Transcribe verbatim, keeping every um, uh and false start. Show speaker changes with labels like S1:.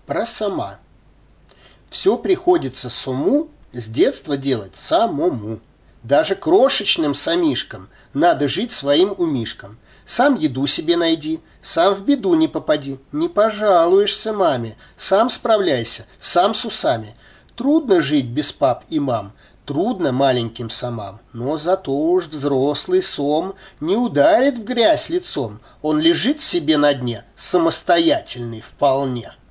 S1: Про сама. Все приходится с уму с детства делать самому. Даже крошечным самишкам надо жить своим умишкам. Сам еду себе найди, сам в беду не попади, не пожалуешься маме, сам справляйся, сам с усами. Трудно жить без пап и мам, трудно маленьким самам, но зато уж взрослый сом не ударит в грязь лицом, он лежит себе на дне, самостоятельный вполне.